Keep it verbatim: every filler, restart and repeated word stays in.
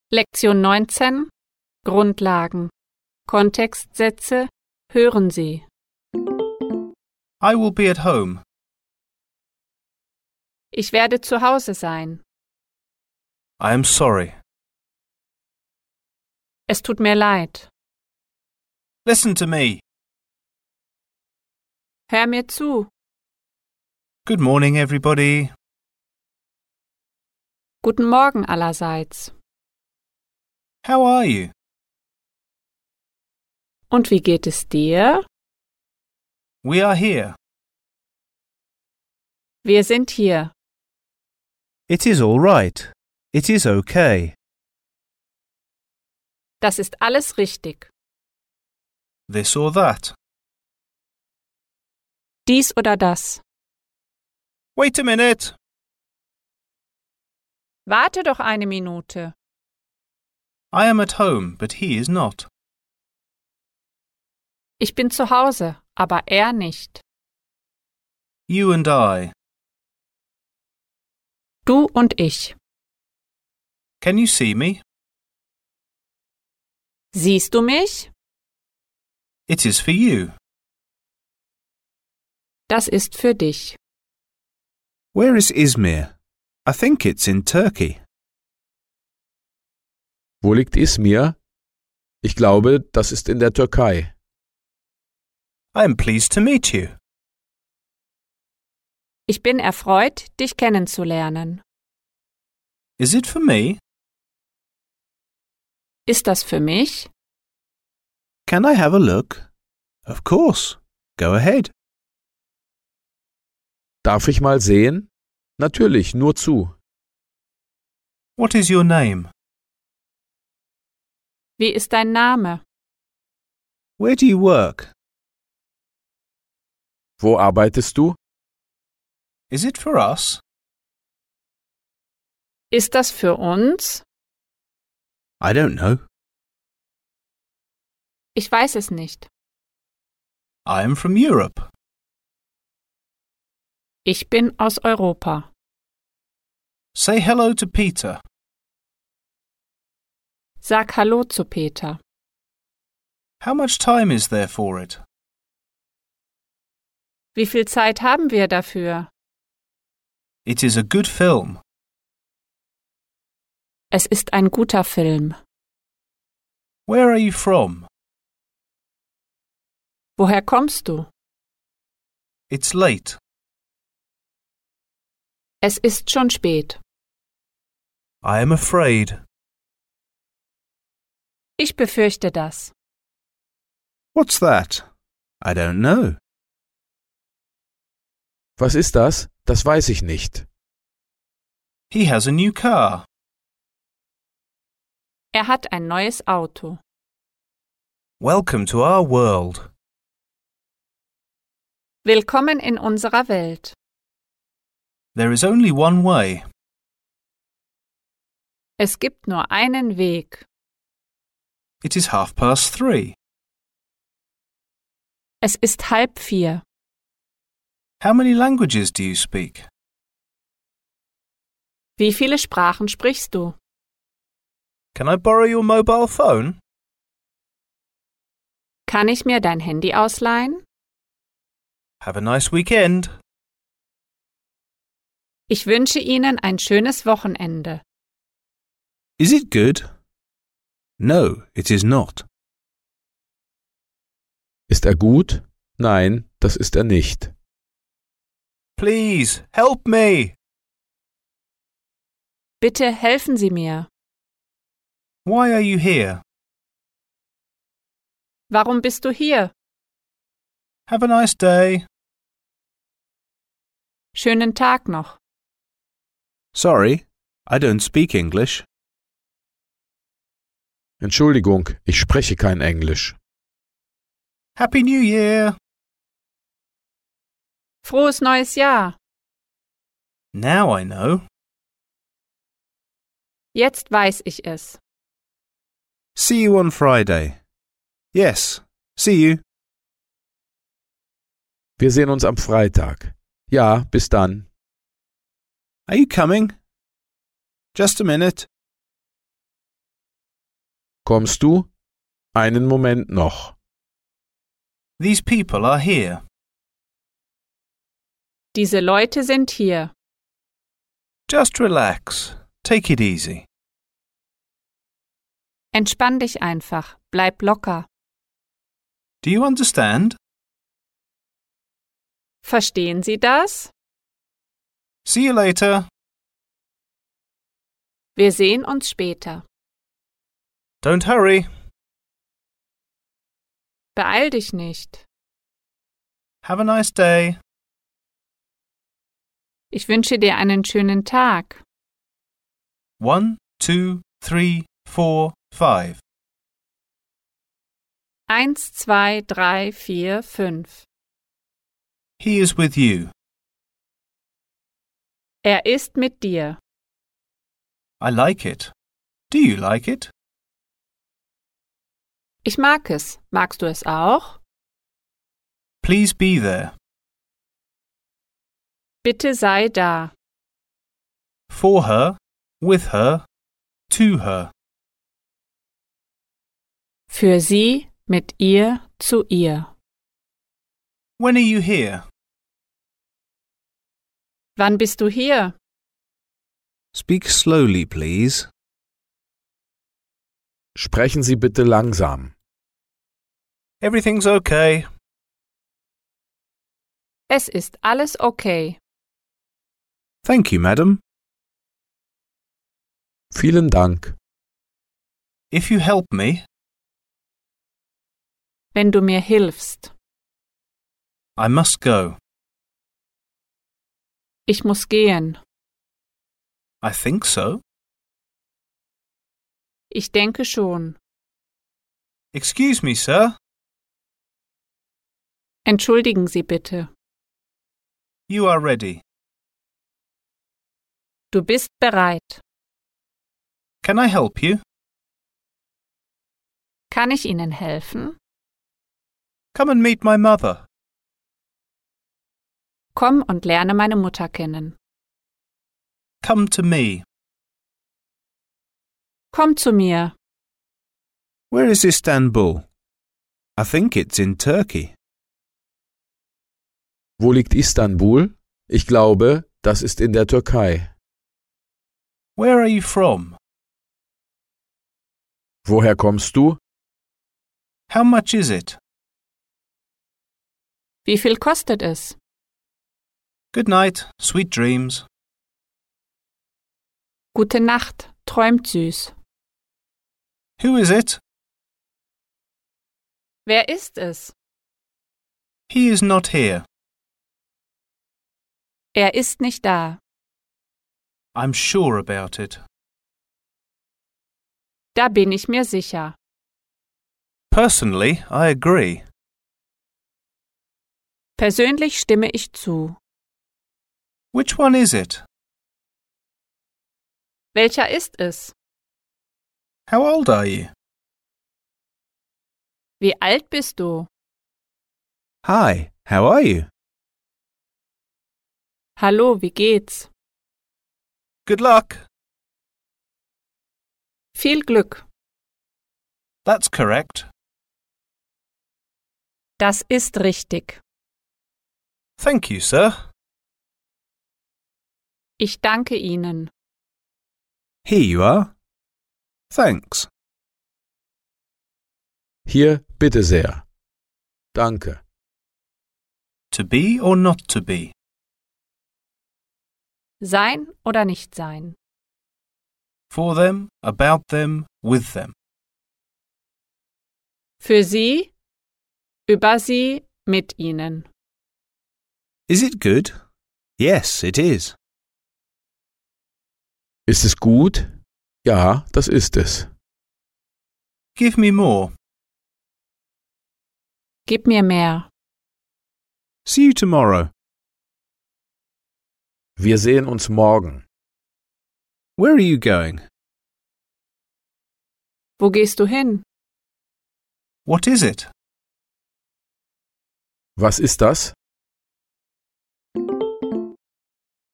Lektion neunzehn Grundlagen Kontextsätze hören Sie. I will be at home. Ich werde zu Hause sein. I am sorry. Es tut mir leid. Listen to me. Hör mir zu. Good morning, everybody. Guten Morgen allerseits. How are you? Und wie geht es dir? We are here. Wir sind hier. It is all right. It is okay. Das ist alles richtig. This or that. Dies oder das. Wait a minute. Warte doch eine Minute. I am at home, but he is not. Ich bin zu Hause, aber er nicht. You and I. Du und ich. Can you see me? Siehst du mich? It is for you. Das ist für dich. Where is Izmir? I think it's in Turkey. Wo liegt Izmir? Ich glaube, das ist in der Türkei. I am pleased to meet you. Ich bin erfreut, dich kennenzulernen. Is it for me? Ist das für mich? Can I have a look? Of course. Go ahead. Darf ich mal sehen? Natürlich, nur zu. What is your name? Wie ist dein Name? Where do you work? Wo arbeitest du? Is it for us? Ist das für uns? I don't know. Ich weiß es nicht. I am from Europe. Ich bin aus Europa. Say hello to Peter. Sag Hallo zu Peter. How much time is there for it? Wie viel Zeit haben wir dafür? It is a good film. Es ist ein guter Film. Where are you from? Woher kommst du? It's late. Es ist schon spät. I am afraid. Ich befürchte das. What's that? I don't know. Was ist das? Das weiß ich nicht. He has a new car. Er hat ein neues Auto. Welcome to our world. Willkommen in unserer Welt. There is only one way. Es gibt nur einen Weg. It is half past three. Es ist halb vier. How many languages do you speak? Wie viele Sprachen sprichst du? Can I borrow your mobile phone? Kann ich mir dein Handy ausleihen? Have a nice weekend. Ich wünsche Ihnen ein schönes Wochenende. Is it good? No, it is not. Ist er gut? Nein, das ist er nicht. Please, help me. Bitte helfen Sie mir. Why are you here? Warum bist du hier? Have a nice day. Schönen Tag noch. Sorry, I don't speak English. Entschuldigung, ich spreche kein Englisch. Happy New Year. Frohes neues Jahr. Now I know. Jetzt weiß ich es. See you on Friday. Yes, see you. Wir sehen uns am Freitag. Ja, bis dann. Are you coming? Just a minute. kommst du? Einen Moment noch. These people are here. Diese Leute sind hier. Just relax. Take it easy. Entspann dich einfach. Bleib locker. Do you understand? Verstehen Sie das? See you later. Wir sehen uns später. Don't hurry. Beeil dich nicht. Have a nice day. Ich wünsche dir einen schönen Tag. One, two, three, four, five. Eins, zwei, drei, vier, fünf. He is with you. Er ist mit dir. I like it. Do you like it? Ich mag es. Magst du es auch? Please be there. Bitte sei da. For her, with her, to her. Für sie, mit ihr, zu ihr. When are you here? Wann bist du hier? Speak slowly, please. Sprechen Sie bitte langsam. Everything's okay. Es ist alles okay. Thank you, madam. Vielen Dank. If you help me, Wenn du mir hilfst. I must go. Ich muss gehen. I think so. Ich denke schon. Excuse me, sir. Entschuldigen Sie bitte. You are ready. Du bist bereit. Can I help you? Kann ich Ihnen helfen? Come and meet my mother. Komm und lerne meine Mutter kennen. Come to me. Komm zu mir. Where is Istanbul? I think it's in Turkey. Wo liegt Istanbul? Ich glaube, das ist in der Türkei. Where are you from? Woher kommst du? How much is it? Wie viel kostet es? Good night, sweet dreams. Gute Nacht. Träumt süß. Who is it? Wer ist es? He is not here. Er ist nicht da. I'm sure about it. Da bin ich mir sicher. Personally, I agree. Persönlich stimme ich zu. Which one is it? Welcher ist es? How old are you? Wie alt bist du? Hi, how are you? Hallo, wie geht's? Good luck. Viel Glück. That's correct. Das ist richtig. Thank you, sir. Ich danke Ihnen. Here you are. Thanks. Hier, bitte sehr. Danke. To be or not to be? Sein oder nicht sein? For them, about them, with them. Für Sie, über Sie, mit Ihnen. Is it good? Yes, it is. Ist es gut? Ja, das ist es. Give me more. Gib mir mehr. See you tomorrow. Wir sehen uns morgen. Where are you going? Wo gehst du hin? What is it? Was ist das?